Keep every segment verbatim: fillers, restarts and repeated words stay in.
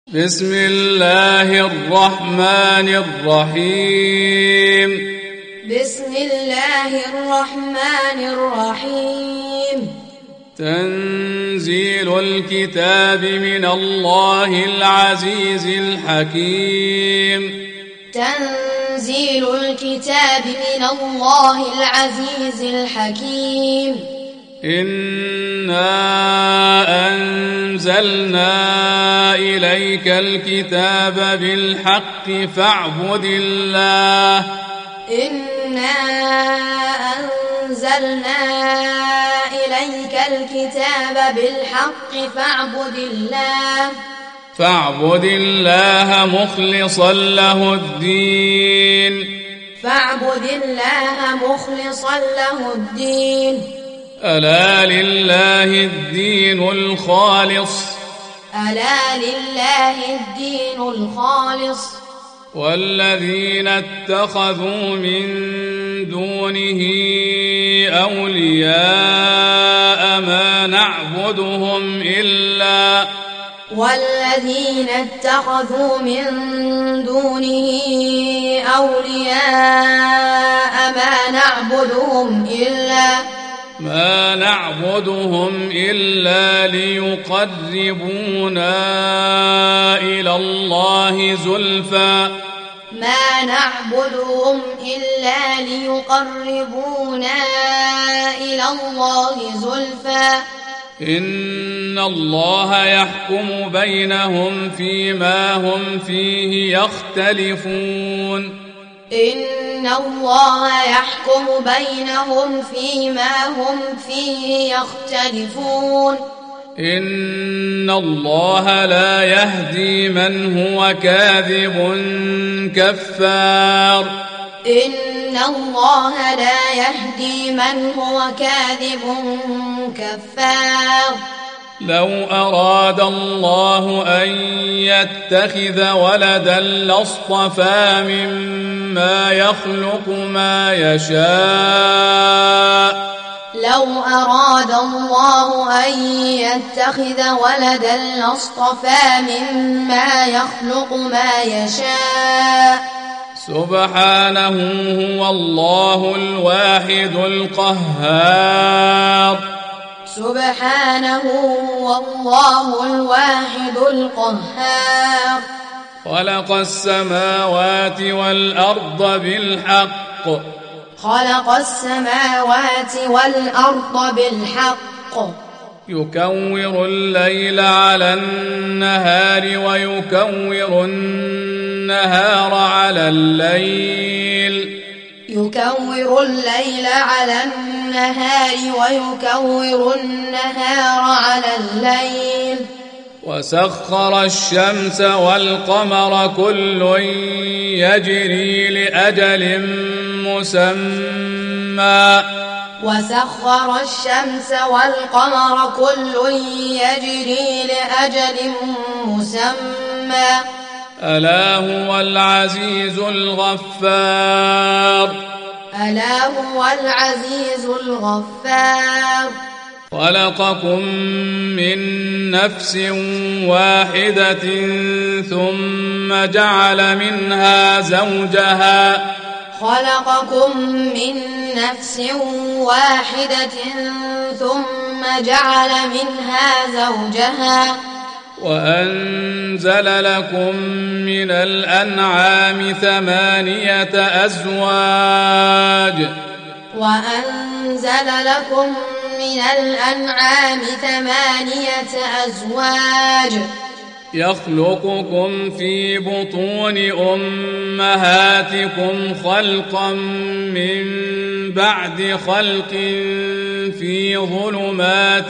بسم الله الرحمن الرحيم بسم الله الرحمن الرحيم تنزيل الكتاب من الله العزيز الحكيم تنزيل الكتاب من الله العزيز الحكيم إنا أنزلنا إليك الكتاب بالحق فاعبد الله إنا أنزلنا إليك الكتاب بالحق فاعبد الله فاعبد الله مخلصا له الدين فاعبد الله مخلصا له الدين ألا لله الدين الخالص ألا لله الدين الخالص والذين اتخذوا من دونه أولياء ما نعبدهم إلا والذين اتخذوا من دونه أولياء ما نعبدهم إلا ما نعبدهم إلا ليقربونا إلى الله زلفى ما نعبدهم إلا ليقربونا إلى الله زلفى إن الله يحكم بينهم فيما هم فيه يختلفون إن الله يحكم بينهم فيما هم فيه يختلفون إن الله لا يهدي من هو كاذب كفار إن الله لا يهدي من هو كاذب كفار لو أراد الله أن يتخذ ولدا لاصطفى مما يخلق ما يشاء لو أراد الله أن يتخذ ولدا لاصطفى مما يخلق ما يشاء سبحانه هو الله الواحد القهار سبحانه هو الله الواحد القهار خلق السماوات والأرض بالحق خلق السماوات والأرض بالحق يكور الليل على النهار ويكور النهار على الليل يكور الليل على النهار ويكور النهار على الليل وسخر الشمس والقمر كل يجري لأجل مسمى وسخر الشمس والقمر كل يجري لأجل مسمى ألا هو العزيز الغفار ألا هو العزيز الغفار خلقكم من نفس واحدة ثم جعل منها زوجها خلقكم من نفس واحدة ثم جعل منها زوجها وأنزل لكم من الأنعام ثمانية أزواج وأنزل لكم من الأنعام ثمانية أزواج يخلقكم في بطون أمهاتكم خلقا من بعد خلق في ظلمات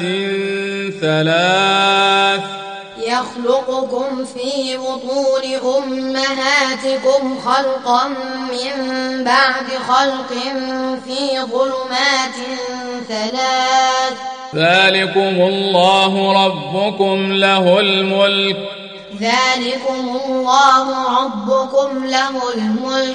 ثلاث يخلقكم في بطون أمهاتكم خلقا من بعد خلق في ظلمات ثلاث ذلكم الله ربكم له الملك ذلكم الله ربكم له الملك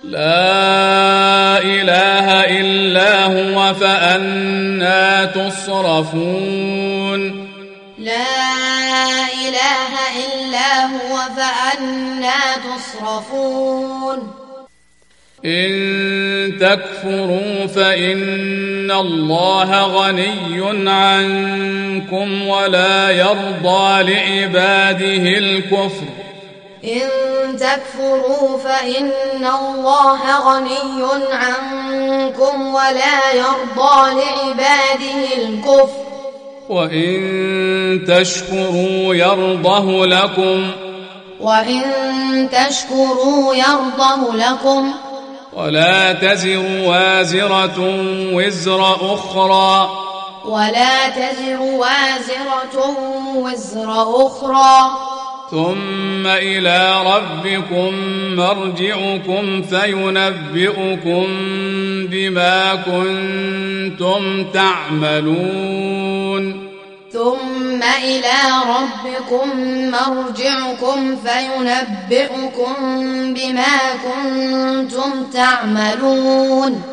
لا إله إلا هو فأنى تصرفون لا إله إلا هو فأنى تصرفون إن تكفروا فإن الله غني عنكم ولا يرضى لعباده الكفر إن تكفروا فإن الله غني عنكم ولا يرضى لعباده الكفر وإن تشكروا يرضه لكم وإن تشكروا يرضه لكم ولا تزر وازرة وزر أخرى ولا تزر وازرة وزر أخرى ثم إلى ربكم مرجعكم فينبئكم بما كنتم تعملون ثم إلى ربكم مرجعكم فينبئكم بما كنتم تعملون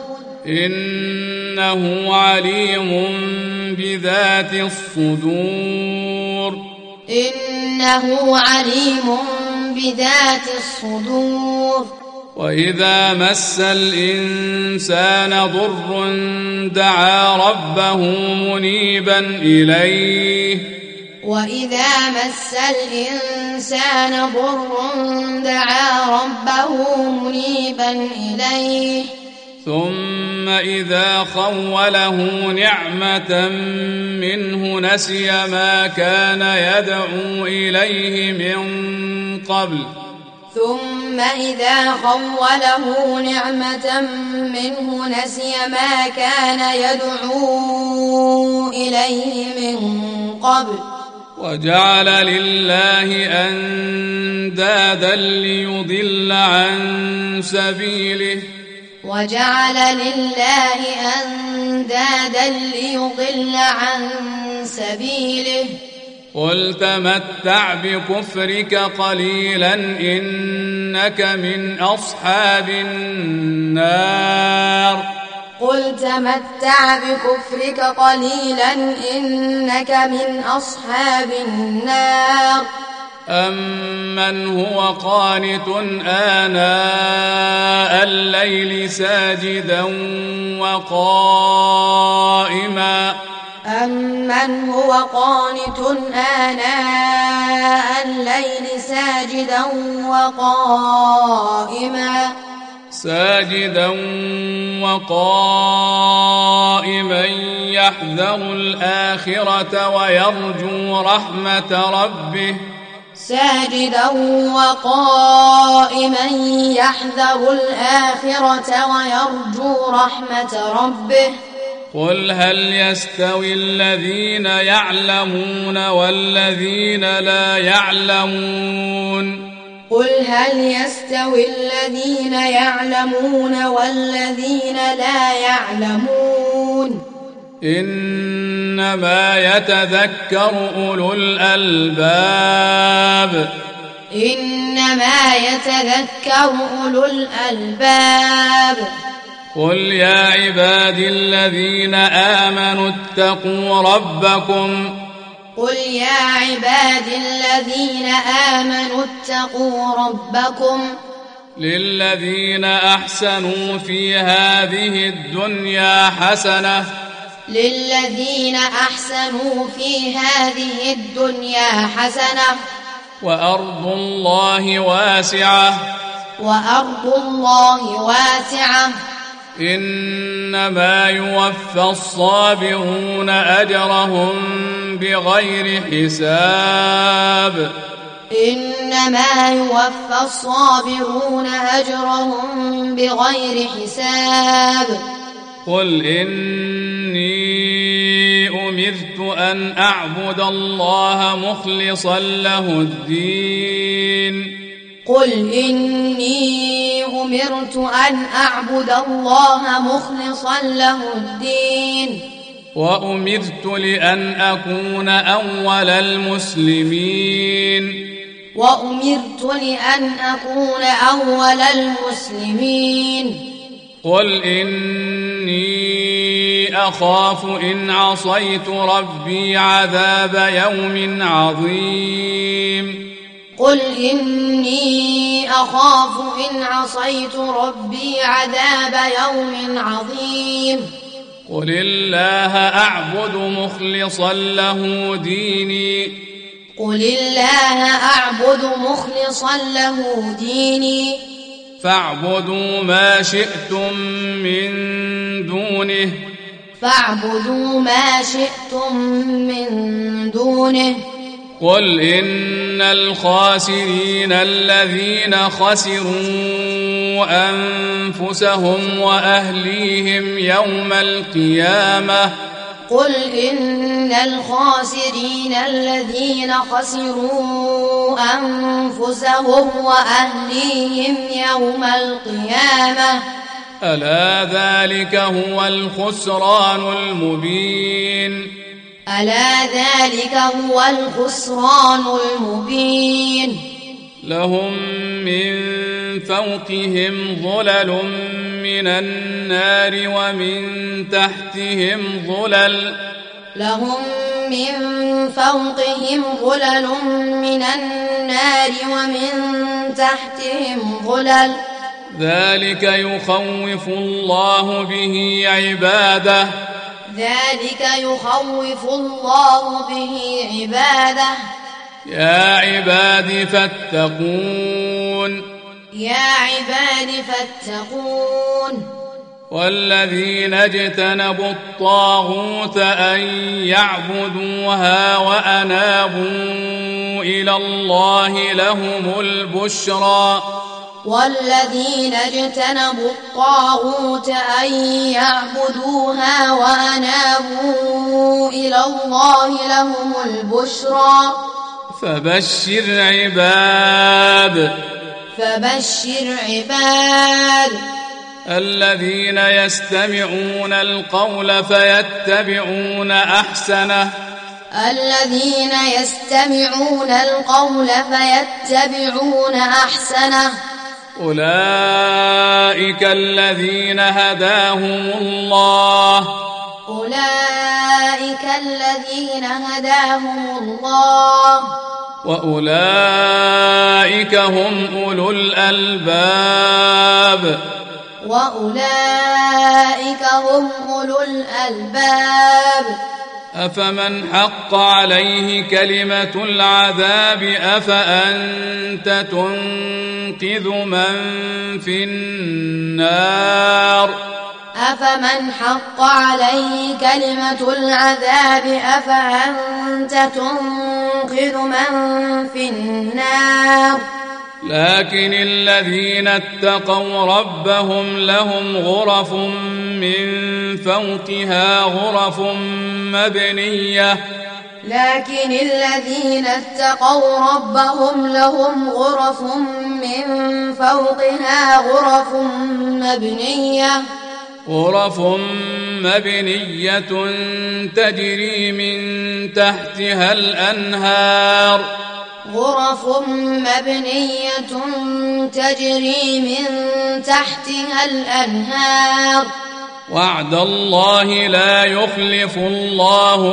إنه عليم بذات الصدور إنه عليم بذات الصدور وإذا مس الإنسان ضر دعا ربه منيبا إليه وإذا مس الإنسان ضر دعا ربه منيبا إليه ثم إذا خوله نعمة منه نسي ما كان يدعو إليه من قبل ثم إذا خوله نعمة منه نسي ما كان يدعو إليه من قبل وجعل لله أندادا ليضل عن سبيله وجعل لله أندادا ليضل عن سبيله قل تمتع بكفرك قليلا إنك من أصحاب النار قل تمتع بكفرك قليلا إنك من أصحاب النار أمن هو قانت آناء الليل ساجدا وقائما أمن هو قانت آناء الليل ساجدا وقائما ساجدا وقائما يحذر الآخرة ويرجو رحمة ربه ساجدا وقائما يحذر الآخرة ويرجو رحمة ربه قل هل يستوي الذين يعلمون والذين لا يعلمون قل هل يستوي الذين يعلمون والذين لا يعلمون إنما يتذكر أولو الألباب إنما يتذكر أولو الألباب قل يا عبادي الذين آمنوا اتقوا ربكم قل يا عبادي الذين آمنوا اتقوا ربكم للذين أحسنوا في هذه الدنيا حسنة للذين أحسنوا في هذه الدنيا حسنة وأرض الله واسعة وأرض الله واسعة إنما يوفى الصابرون أجرهم بغير حساب إنما يوفى الصابرون أجرهم بغير حساب قل إني أمرت أن أعبد الله مخلصا له الدين قل إني أمرت أن أعبد الله مخلصا له الدين وأمرت لأن أكون أول المسلمين وأمرت لأن أكون أول المسلمين قل إني أخاف إن عصيت ربي عذاب يوم عظيم قل إني أخاف إن عصيت ربي عذاب يوم عظيم قل الله أعبد مخلصا له ديني قل الله أعبد مخلصا له ديني فاعبدوا ما شئتم من دونه فاعبدوا ما شئتم من دونه قل إن الخاسرين الذين خسروا أنفسهم وأهليهم يوم القيامة قل إن الخاسرين الذين خسروا أنفسهم وأهليهم يوم القيامة ألا ذلك هو الخسران المبين ألا ذلك هو الخسران المبين لهم من فوقهم ظلل من النار ومن تحتهم ظلل لهم من فوقهم ظلل من النار ومن تحتهم ظلل ذلك يخوف الله به عباده ذلك يخوف الله به عباده يا عباد فاتقون يا عباد فاتقون والذين اجتنبوا الطاغوت أن يعبدوها وأنابوا إلى الله لهم البشرى والذين اجتنبوا الطاغوت أن يعبدوها وأنابوا إلى الله لهم البشرى فبشر عباد فبشر عباد الذين يستمعون القول فيتبعون أحسنه الذين يستمعون القول فيتبعون أحسنه أولئك الذين هداهم الله أولئك الذين هداهم الله وأولئك هم أولو الألباب وأولئك هم أولو الألباب أفمن حق عليه كلمة العذاب أفأنت تنقذ من في النار أفمن حق عليه كلمة العذاب أفأنت تنقذ من في النار لكن الذين اتقوا ربهم لهم غرف من فوقها غرف مبنية لكن الذين اتقوا ربهم لهم غرف من فوقها غرف مبنية غرف مبنية تجري من تحتها الأنهار غرف مبنية تجري من تحتها الأنهار وعد الله لا يخلف الله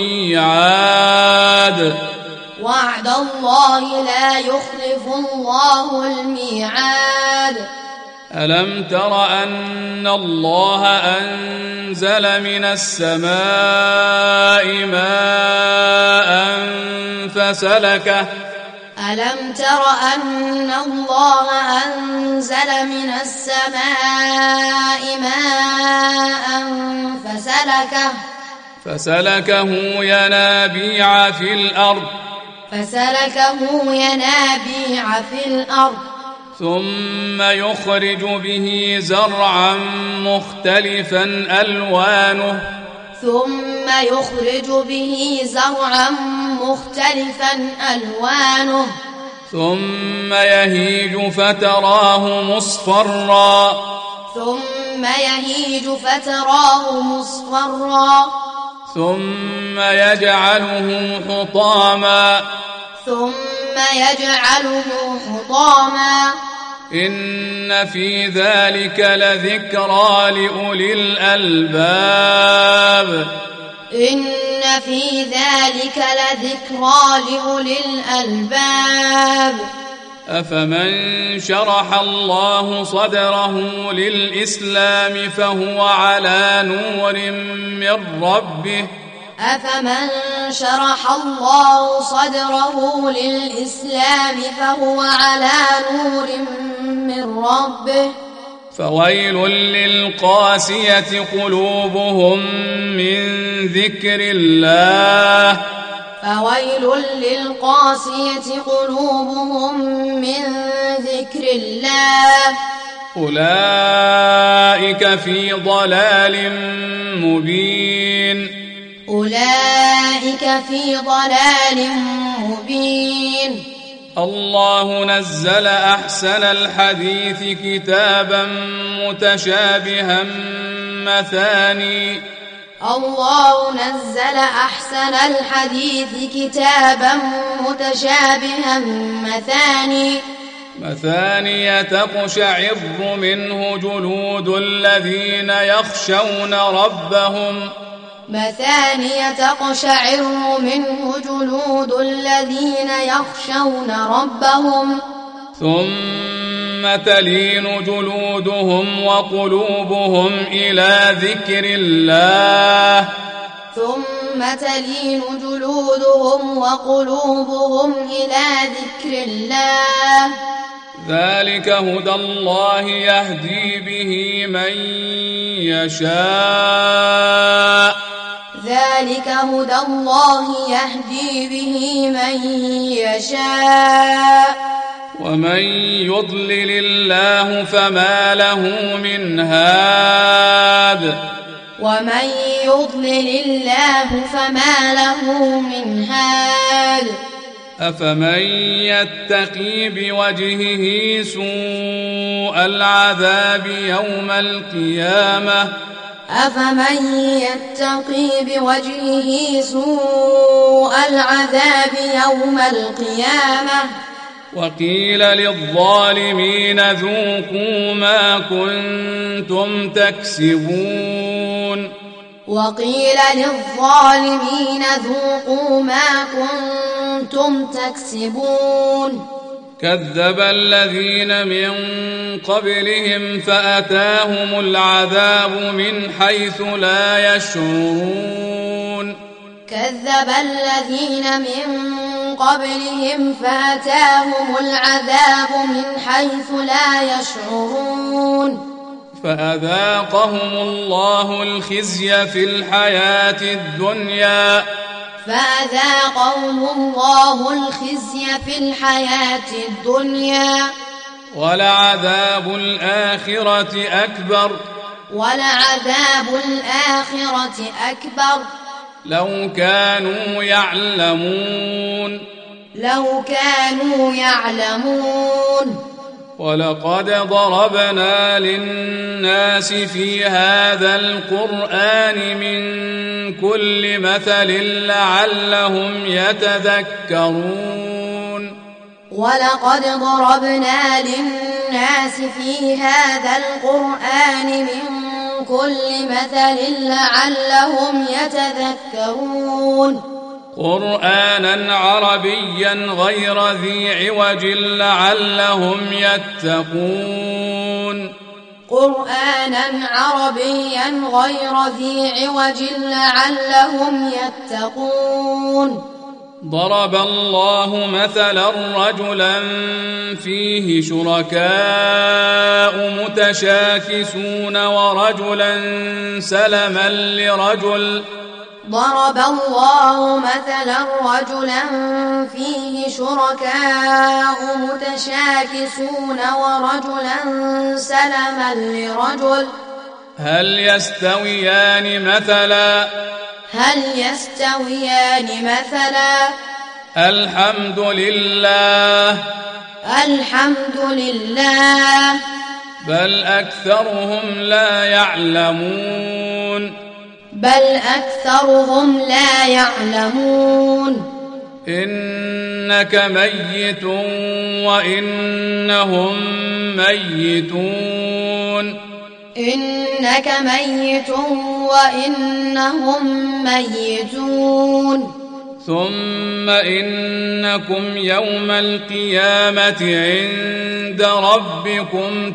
الميعاد وعد الله لا يخلف الله الميعاد ألم تر أن الله أنزل من السماء ماء فسلكه ألم تر أن الله أنزل من السماء ماء فسلكه فسلكه ينابيع في الأرض فسلكه ينابيع في الأرض ثم يخرج به زرعا مختلفا ألوانه ثم يخرج به زرعا مختلفا ألوانه ثم يهيج فتراه مصفرا ثم يهيج فتراه مصفرا ثم يجعله حطاما ثم يجعله حطاما إن في ذلك لذكرى لأولي الألباب إن في ذلك لذكرى لأولي الألباب أفمن شرح الله صدره للإسلام فهو على نور من ربه أفمن شرح الله صدره للإسلام فهو على نور من ربه فويل للقاسية قلوبهم من ذكر الله فويل للقاسية قلوبهم من ذكر الله أولئك في ضلال مبين أولئك في ضلال مبين الله نزل أحسن الحديث كتابا متشابها مثاني الله نزل أحسن الحديث كتابا متشابها مثاني مثاني تقشعر منه جلود الذين يخشون ربهم مثاني تقشعر منه جلود الذين يخشون ربهم ثم تلين جلودهم وقلوبهم إلى ذكر الله ثم تلين جلودهم وقلوبهم إلى ذكر الله ذلك هدى الله يهدي به من يشاء ذلك هدى الله يهدي به من يشاء ومن يضلل الله فما له من هاد ومن يضلل الله فما له من هاد أفمن يتقي بوجهه سوء العذاب يوم القيامة أفمن يتقي بوجهه سوء العذاب يوم القيامة وقيل للظالمين ذوقوا ما كنتم تكسبون وقيل للظالمين ذوقوا ما كنتم تكسبون كذب الذين من قبلهم فأتاهم العذاب من حيث لا يشعرون كذب الذين من قبلهم فأتاهم العذاب من حيث لا يشعرون فأذاقهم الله الخزي في الحياة الدنيا فأذاقهم الله الخزي في الحياة الدنيا ولعذاب الآخرة أكبر ولعذاب الآخرة أكبر لو كانوا يعلمون لو كانوا يعلمون ولقد ضربنا للناس في هذا القرآن من كل مثل لعلهم يتذكرون ولقد ضربنا للناس في هذا القرآن من كل مثل لعلهم يتذكرون قرآنا عربيا غير ذي عوج لعلهم يتقون قرآنا عربيا غير ذي عوج لعلهم يتقون ضرب الله مثلا رجلا فيه شركاء متشاكسون ورجلا سلما لرجل ضرب الله مثلا رجلا فيه شركاء متشاكسون ورجلا سلما لرجل هل يستويان مثلا هل يستويان مثلا الحمد لله الحمد لله بل أكثرهم لا يعلمون بل أكثرهم لا يعلمون إنك ميت وإنهم ميتون إنك ميت وإنهم ميتون ثم إنكم يوم القيامة عند ربكم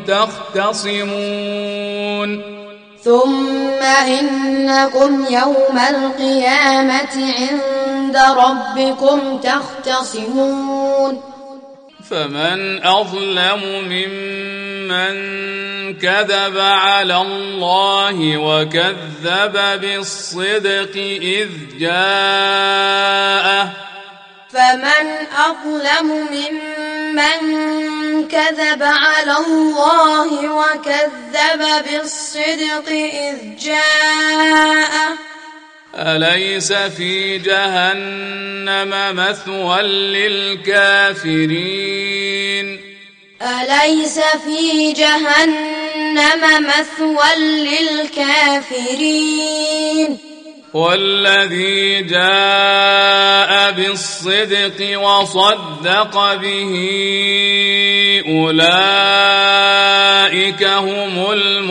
تختصمون ثم إنكم يوم القيامة عند ربكم تختصمون فمن أظلم ممن كذب على الله وكذب بالصدق إذ جاءه فمن أظلم ممن كذب على الله وكذب بالصدق إذ جاءه أليس في جهنم مثوى للكافرين أليس في جهنم مثوى للكافرين والذي جاء بالصدق وصدق به أولئك هم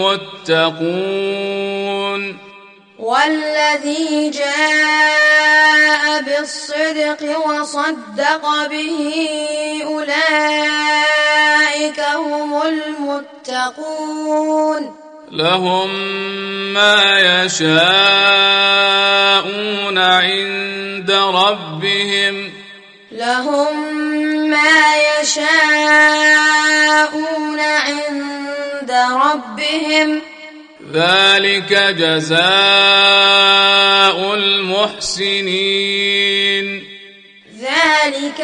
المتقون والذي جاء بالصدق وصدق به أولئك هم المتقون لهم ما يشاءون عند ربهم لهم ما يشاءون عند ربهم ذلك جزاء المحسنين ذلك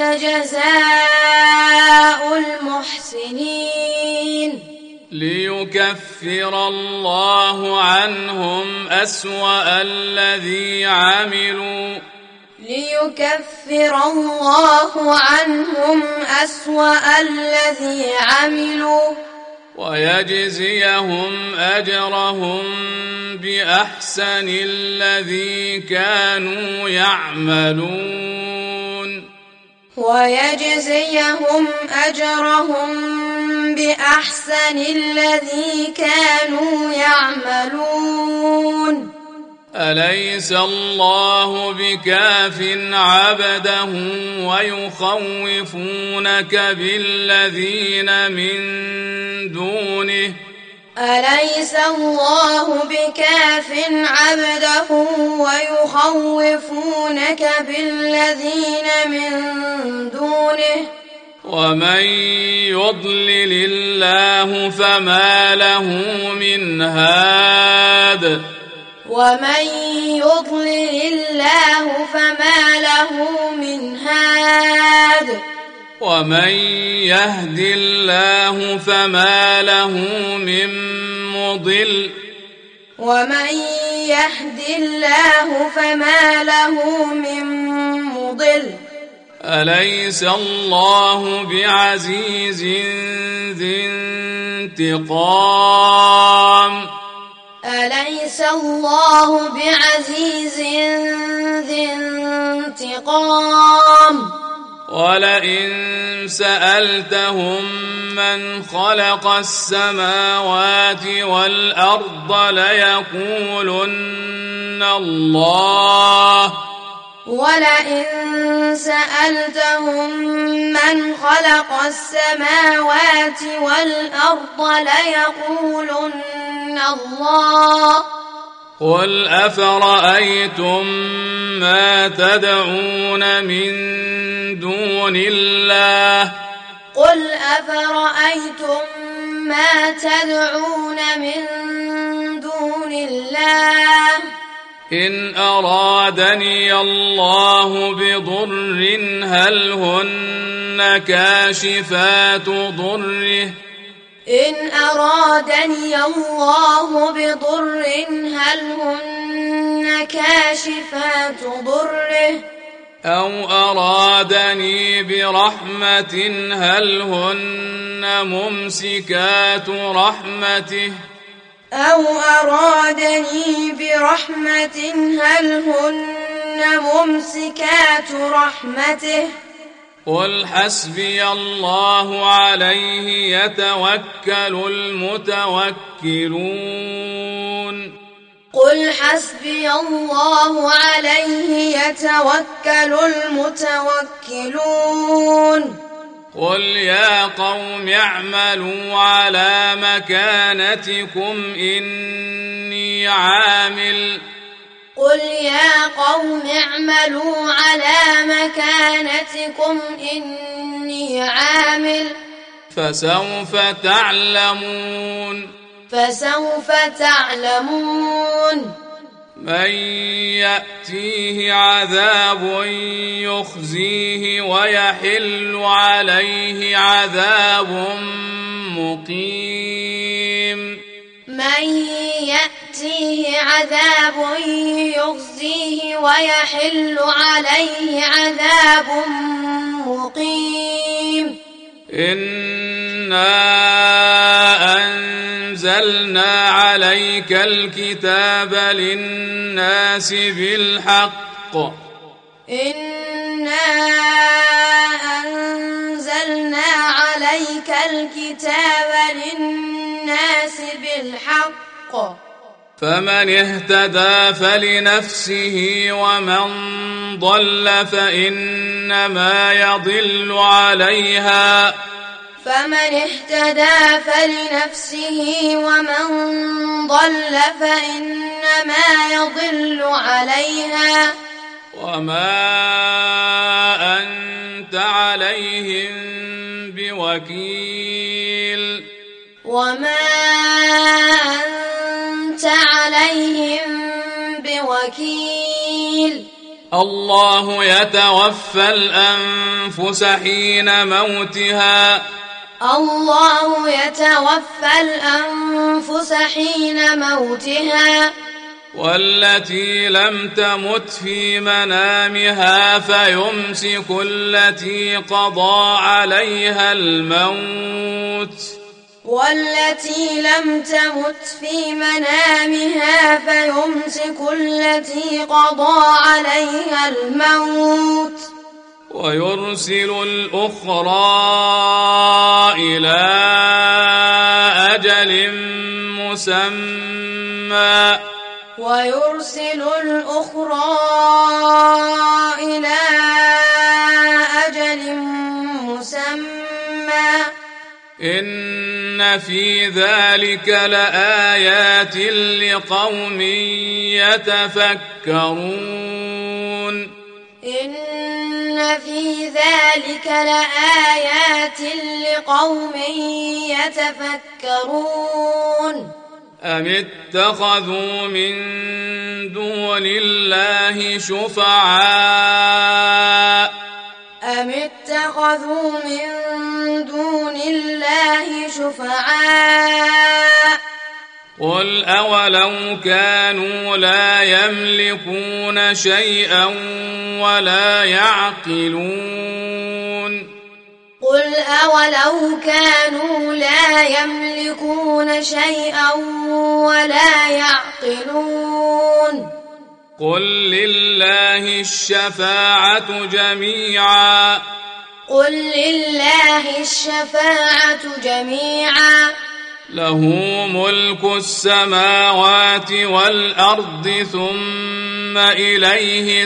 جزاء المحسنين ليكفر الله عنهم أسوأ الذي عملوا ليكفر الله عنهم أسوأ الذي عملوا ويجزيهم أجرهم بأحسن الذي كانوا يعملون ويجزيهم أجرهم بأحسن الذي كانوا يعملون أليس الله بكاف عبده ويخوفونك بالذين من دونه أليس الله بكاف عبده ويخوفونك بالذين من دونه ومن يضلل الله فما له من هاد ومن يضلل الله فما له من هاد ومن يهد الله فما له من مضل ومن يهد الله فما له من مضل أليس الله بعزيز ذي انتقام أليس الله بعزيز ذي انتقام ولئن سألتهم من خلق السماوات والأرض ليقولن الله ولئن سألتهم من خلق السماوات والأرض ليقولن الله قل أفرأيتم ما تدعون من دون الله قل أفرأيتم ما تدعون من دون الله إن أرادني الله بضر هل هن كاشفات ضره إن أرادني الله بضر هل هن كاشفات ضره أو أرادني برحمة هل هن ممسكات رحمته أو أرادني برحمة هل هن ممسكات رحمته قل حسبي الله عليه يتوكل المتوكلون قل حسبي الله عليه يتوكل المتوكلون قل يا قوم اعملوا على مكانتكم إني عامل قل يا قوم اعملوا على مكانتكم إني عامل فسوف تعلمون فسوف تعلمون من يأتيه عذاب يخزيه ويحل عليه عذاب مقيم من يأتيه عذاب يخزيه ويحل عليه عذاب مقيم إنا أنزلنا عليك الكتاب للناس بالحق إنا أنزلنا عليك الكتاب للناس بالحق فمن اهتدى فلنفسه ومن ضل فإنما يضل عليها فمن اهتدى فلنفسه ومن ضل فإنما يضل عليها وما أنت عليهم بوكيل وما أنت عليهم بوكيل الله يتوفى الأنفس حين موتها الله يتوفى الأنفس حين موتها والتي لم تمت في منامها فيمسك التي قضى عليها الموت والتي لم تمت في منامها فيمسك التي قضى عليها الموت ويرسل الأخرى إلى أجل مسمى ويرسل الأخرى إلى أجل مسمى إن في ذلك لآيات لقوم يتفكرون إن في ذلك لآيات لقوم يتفكرون أم اتخذوا من دون الله شفعاء أم اتخذوا من دون الله شفعاء قل أولو كانوا لا يملكون شيئا ولا يعقلون قل أولو كانوا لا يملكون شيئا ولا يعقلون قل لله الشفاعة جميعا قل لله الشفاعة جميعا له ملك السماوات والأرض ثم إليه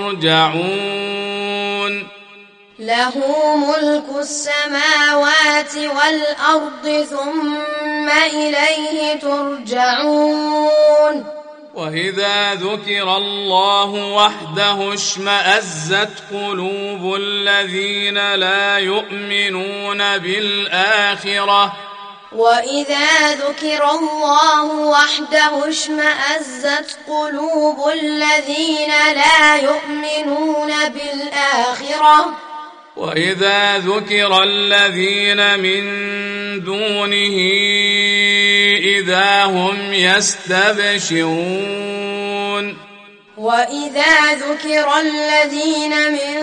ترجعون له ملك السماوات والأرض ثم إليه ترجعون وإذا ذكر الله وحده اشمأزت قلوب الذين لا يؤمنون بالآخرة وإذا ذكر الله وحده اشمأزت قلوب الذين لا يؤمنون بالآخرة وإذا ذكر الذين من دونه إذا هم يستبشرون وإذا ذكر الذين من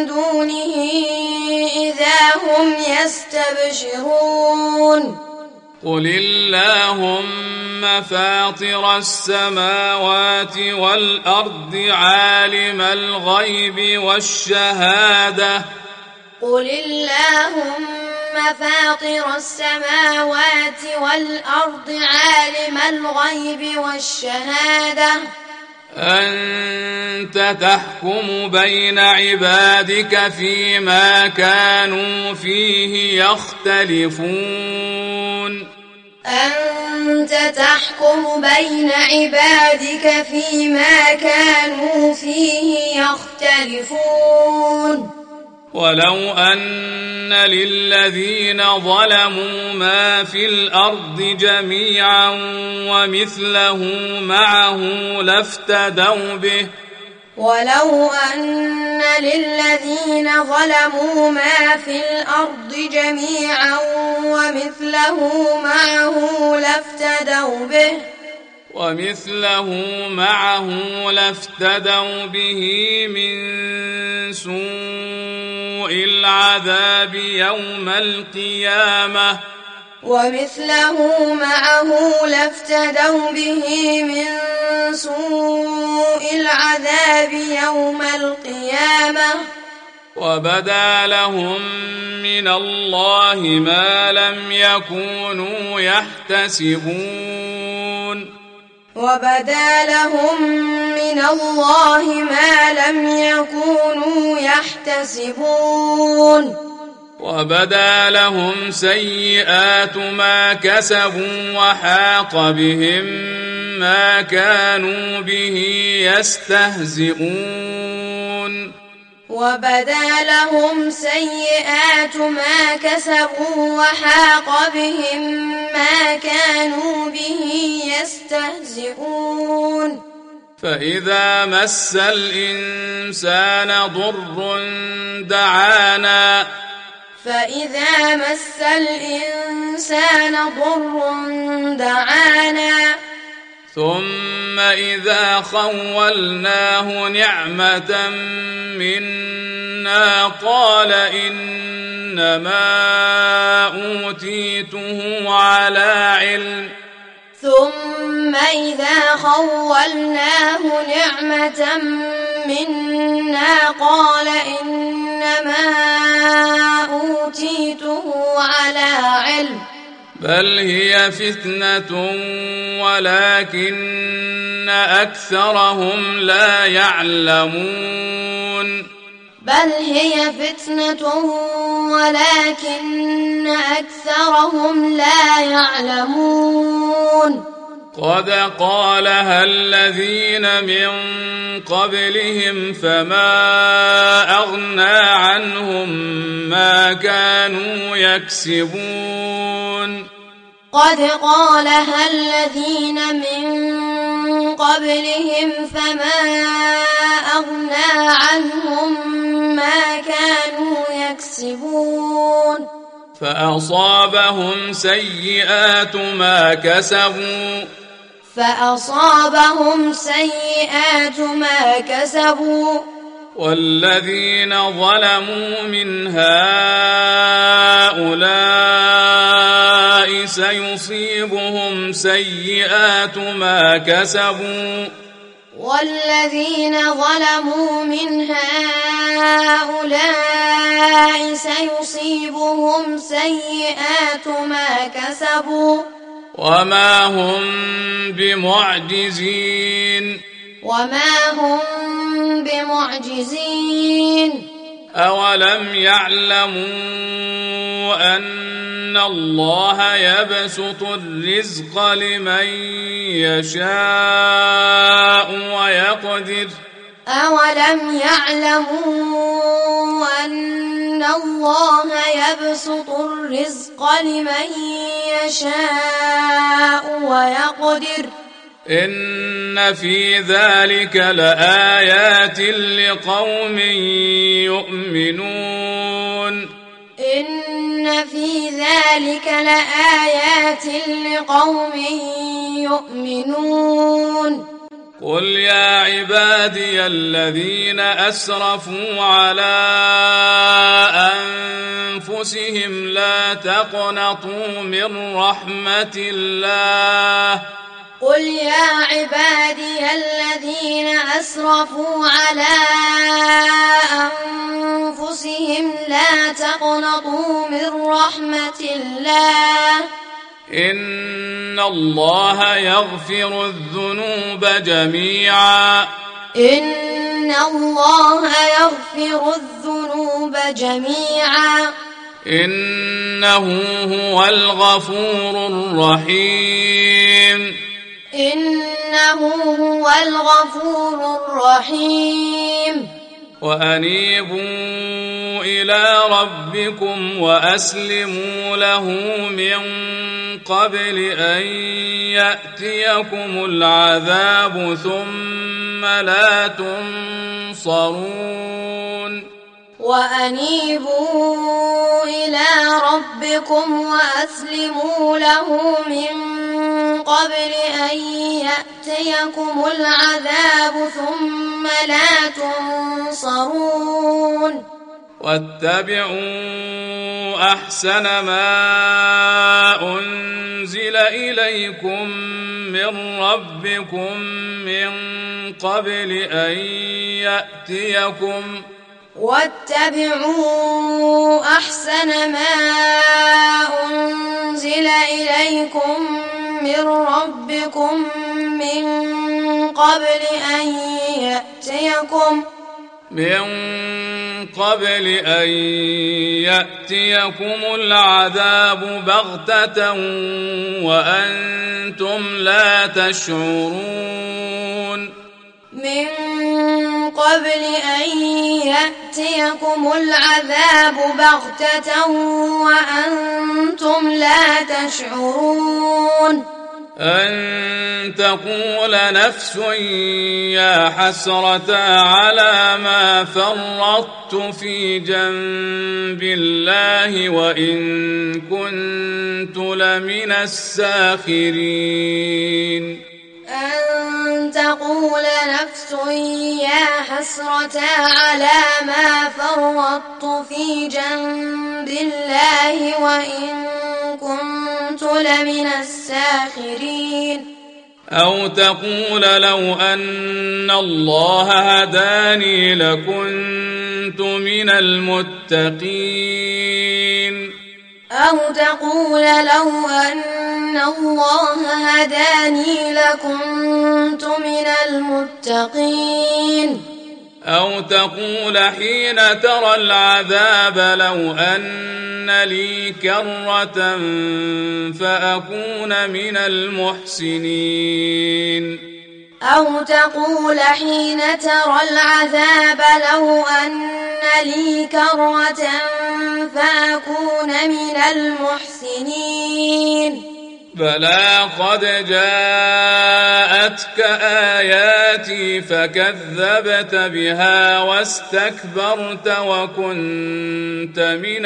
دونه إذا هم يستبشرون قل اللهم فاطر السماوات والأرض عالم الغيب والشهادة قل اللهم فاطر السماوات والأرض عالم الغيب والشهادة أنت تحكم بين عبادك فيما كانوا فيه يختلفون أنت تحكم بين عبادك فيما كانوا فيه يختلفون ولو أن للذين ظلموا ما في الأرض جميعا ومثله معه لافتدوا به ولو أن للذين ظلموا ما في الأرض جميعا ومثله معه لافتدوا به ومثله معه لافتدوا به من سوء العذاب يوم القيامة ومثله معه لافتدوا به من سوء العذاب يوم القيامة وبدا لهم من الله ما لم يكونوا يحتسبون وبدا لهم من الله ما لم يكونوا يحتسبون وبدا لهم سيئات ما كسبوا وحاق بهم ما كانوا به يستهزئون وبدا لهم سيئات ما كسبوا وحاق بهم ما كانوا به يستهزئون فإذا مس الإنسان ضر دعانا فإذا مس الإنسان ضر دعانا ثم إذا خولناه نعمة منا قال إنما أوتيته على علم ثم إذا خولناه نعمة منا قال إنما أوتيته على علم بل هي فتنة ولكن أكثرهم لا يعلمون بل هي فتنة ولكن أكثرهم لا يعلمون قد قالها الذين من قبلهم فما أغنى عنهم ما كانوا يكسبون قد قالها الذين من قبلهم فما أغنى عنهم ما كانوا يكسبون فأصابهم سيئات ما كسبوا فأصابهم سيئات ما كسبوا والذين ظلموا من هؤلاء سيصيبهم سيئات ما كسبوا والذين ظلموا من هؤلاء سيصيبهم سيئات ما كسبوا وما هم بمعجزين وما هم بمعجزين أولم يعلموا أن الله يبسط الرزق لمن يشاء ويقدر أولم يعلموا أن الله يبسط الرزق لمن يشاء ويقدر إن في ذلك لآيات لقوم يؤمنون إن في ذلك لآيات لقوم يؤمنون قل يا عبادي الذين أسرفوا على أنفسهم لا تقنطوا من رحمة الله قل يا عبادي الذين أسرفوا على أنفسهم لا تقنطوا من رحمة الله إن الله يغفر الذنوب جميعا إن الله يغفر الذنوب جميعا إنه هو الغفور الرحيم إنه هو الغفور الرحيم وأنيبوا إلى ربكم وأسلموا له من قبل أن يأتيكم العذاب ثم لا تنصرون وأنيبوا إلى ربكم وأسلموا له من قبل أن يأتيكم العذاب ثم لا تنصرون واتبعوا أحسن ما أنزل إليكم من ربكم من قبل أن يأتيكم واتبعوا أحسن ما أنزل إليكم من ربكم من قبل أن يأتيكم من قبل أن يأتيكم العذاب بغتة وأنتم لا تشعرون من قبل أن يأتيكم العذاب بغتة وأنتم لا تشعرون أن تقول نفس يا حسرة على ما فرطت في جنب الله وإن كنت لمن الساخرين أن تقول نفس يا حسرة على ما فرطت في جنب الله وإن كنت لمن الساخرين أو تقول لو أن الله هداني لكنت من المتقين أو تقول لو أن الله هداني لكنت من المتقين أو تقول حين ترى العذاب لو أن لي كرة فأكون من المحسنين أو تقول حين ترى العذاب لو أن لي كرة فأكون من المحسنين بلى قد جاءتك آياتي فكذبت بها واستكبرت وكنت من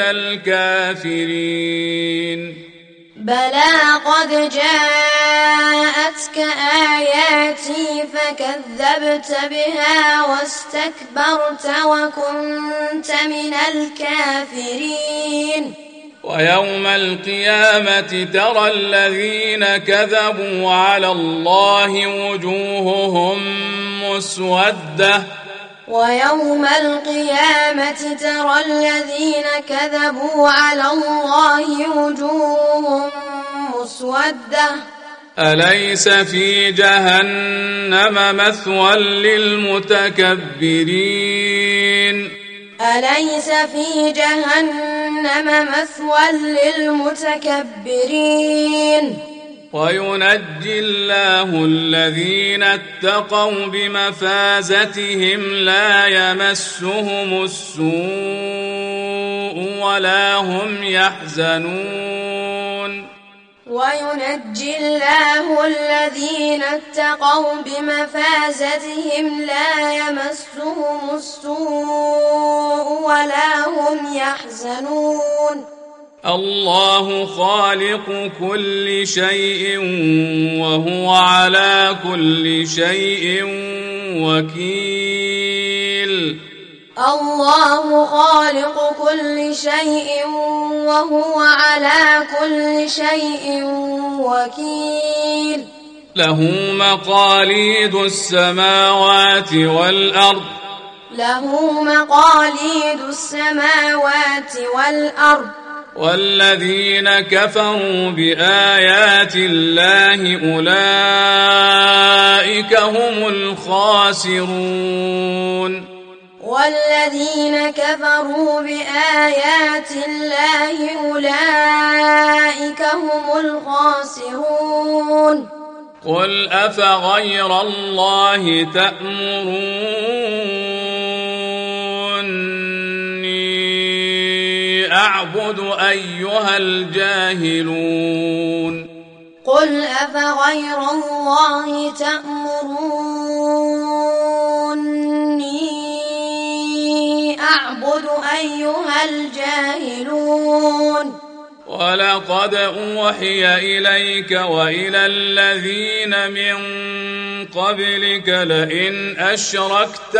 الكافرين بلى قد جاءتك آياتي فكذبت بها واستكبرت وكنت من الكافرين ويوم القيامة ترى الذين كذبوا على الله وجوههم مسودة ويوم القيامة ترى الذين كذبوا على الله وجوههم مسودة أليس في جهنم مثوى للمتكبرين أليس في جهنم مثوى للمتكبرين وينجي الله الذين اتقوا بمفازتهم لا يمسهم السوء ولا هم يحزنون وينجي الله الذين اتقوا بمفازتهم لا يمسهم السوء ولا هم يحزنون الله خالق كل شيء وهو على كل شيء وكيل. الله خالق كل شيء وهو على كل شيء وكيل. له مقاليد السماوات والأرض له مقاليد السماوات والأرض والذين كفروا بآيات الله أولئك هم الخاسرون. والذين كفروا بآيات الله أولئك هم الخاسرون. قل أفغير الله تأمروني أعبد أيها الجاهلون. قل أفغير الله تأمروني أعبد أيها الجاهلون. ولقد أوحي إليك وإلى الذين من قبلك لئن أشركت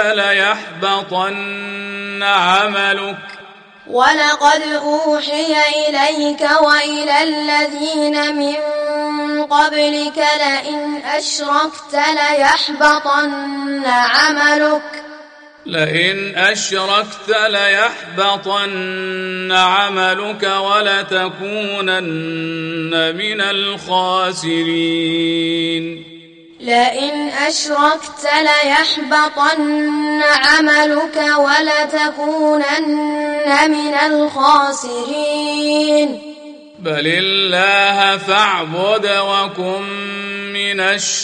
ليحبطن عملك. ولقد أوحي إليك وإلى الذين من قبلك لئن أشركت ليحبطن عملك. لئن أشركت ليحبطن عملك ولتكونن من الخاسرين. لئن أشركت ليحبطن عملك ولتكونن من الخاسرين. بل الله فاعبد وكن من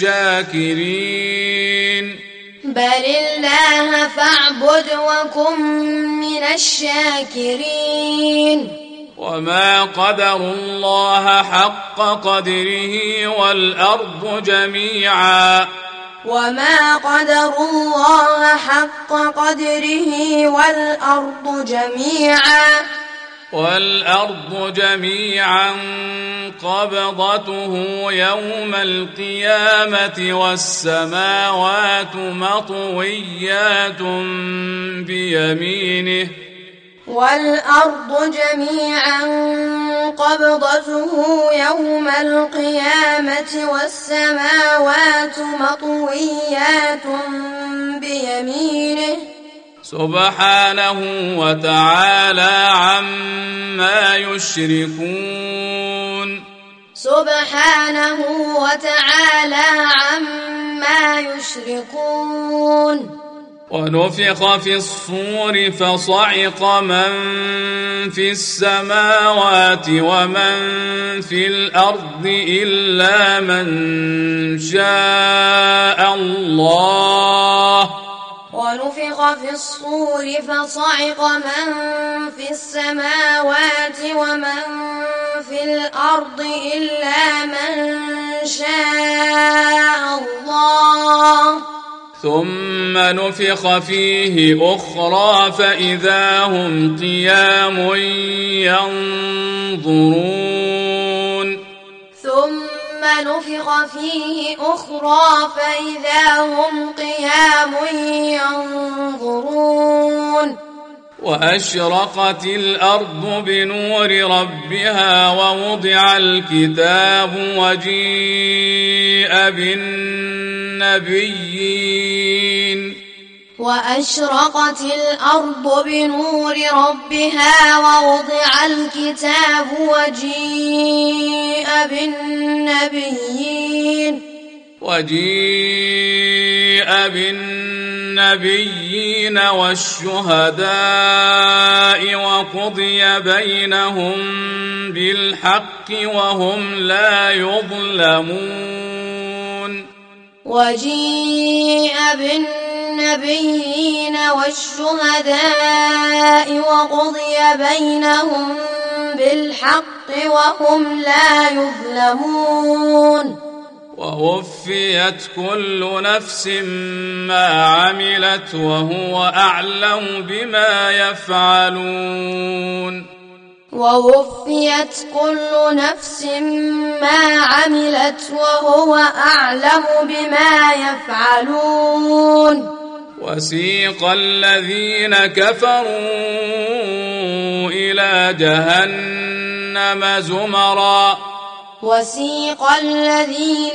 الشاكرين. بل الله فاعبد وكن من الشاكرين. وما قدروا الله حق قدره والأرض جميعا. وما قدروا الله حق قدره والأرض جميعا. والأرض جميعا قبضته يوم القيامة والسماوات مطويات بيمينه. والأرض جميعا قبضته يوم القيامة والسماوات مطويات بيمينه. سبحانه وتعالى عما يشركون. سبحانه وتعالى عما يشركون. ونفخ في الصور فصعق من في السماوات ومن في الأرض إلا من شاء الله. ونفخ في الصور فصعق من في السماوات ومن في الأرض إلا من شاء الله. ثم نفخ فيه أخرى فإذا هم قيام ينظرون. ثم نفخ فيه أخرى فإذا هم قيام ينظرون. وأشرقت الأرض بنور ربها ووضع الكتاب وجيء بالنبيين. وأشرقت الأرض بنور ربها ووضع الكتاب وجيء بالنبيين. وجيء بالنبيين والشهداء وقضي بينهم بالحق وهم لا يظلمون. وجيء بالنبيين والشهداء وقضي بينهم بالحق وهم لا يظلمون. ووفيت كل نفس ما عملت وهو أعلم بما يفعلون. ووفيت كل نفس ما عملت وهو أعلم بما يفعلون. وسيق الذين كفروا إلى جهنم زمرا وسيق الذين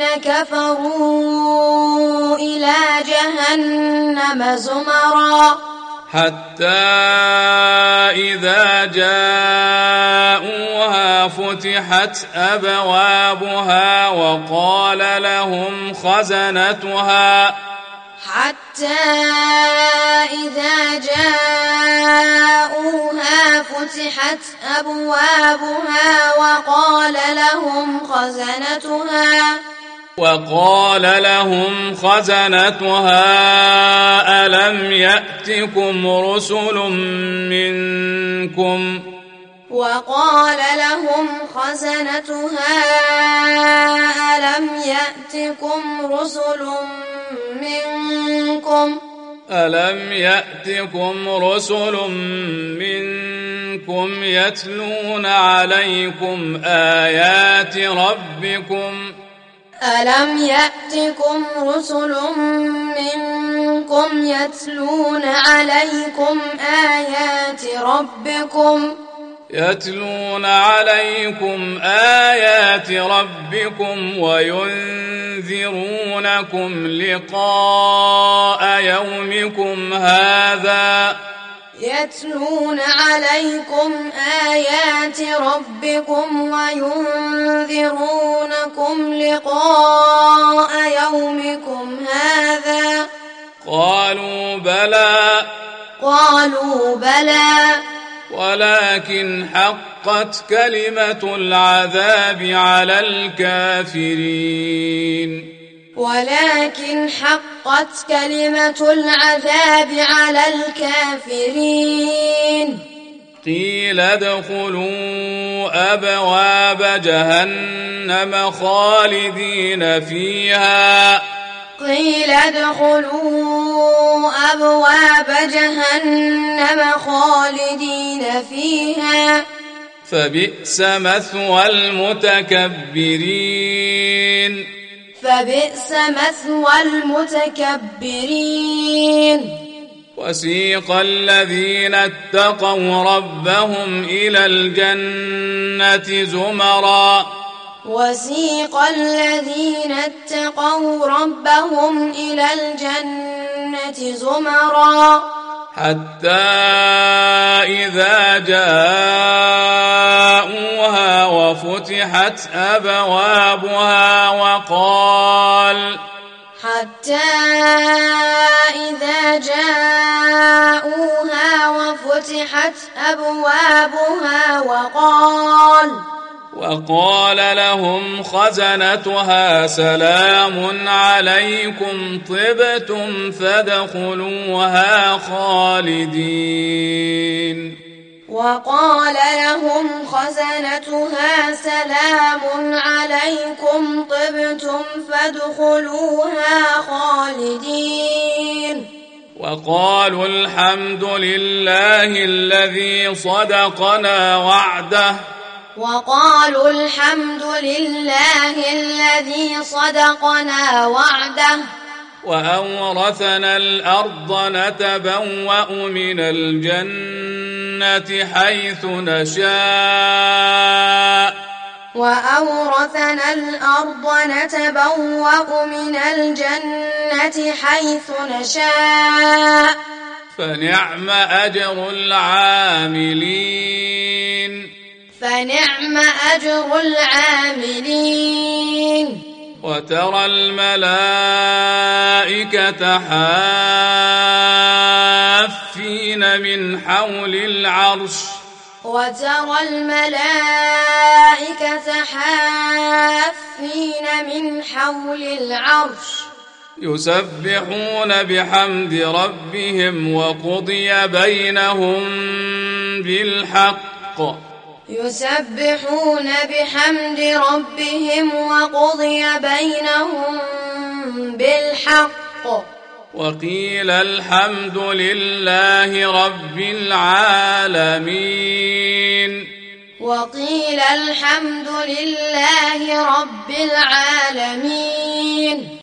كفروا إلى جهنم زمرا حتى إذا جاءوها فتحت أبوابها وقال لهم خزنتها حتى إذا جاءوها فتحت أبوابها وقال لهم خزنتها وقال لهم خزنتها ألم يأتكم رسل منكم وقال لهم خزنتها ألم يأتكم رسل منكم ألم يأتكم رسل منكم يتلون عليكم آيات ربكم ألم يأتكم رسل منكم يتلون عليكم آيات ربكم يتلون عليكم آيات ربكم وينذرونكم لقاء يومكم هذا يتلون عليكم آيات ربكم وينذرونكم لقاء يومكم هذا قالوا بلى قالوا بلى ولكن حقت كلمة العذاب على الكافرين ولكن حقت كلمة العذاب على الكافرين قيل ادخلوا أبواب جهنم خالدين فيها قيل ادخلوا أبواب جهنم خالدين فيها فبئس مثوى المتكبرين فبئس مثوى المتكبرين وسيق الذين اتقوا ربهم إلى الجنة زمرا وسيق الذين اتقوا ربهم إلى الجنة زمرا حتى إذا جاءوها وفتحت أبوابها وقال حتى إذا جاءوها وفتحت أبوابها وقال وقال لهم خزنتها سلام عليكم طبتم فادخلوها خالدين وقال لهم خزنتها سلام عليكم طبتم فادخلوها خالدين وقالوا الحمد لله الذي صدقنا وعده وقالوا الحمد لله الذي صدقنا وعده وأورثنا الأرض نتبوأ من الجنة حيث نشاء وأورثنا الأرض نتبوأ من الجنة حيث نشاء فنعم أجر العاملين فنعم أجر العاملين وترى الملائكة حافين من حول العرش وترى الملائكة حافين من حول العرش يسبحون بحمد ربهم وقضي بينهم بالحق يسبحون بحمد ربهم وقضي بينهم بالحق وقيل الحمد لله رب العالمين وقيل الحمد لله رب العالمين.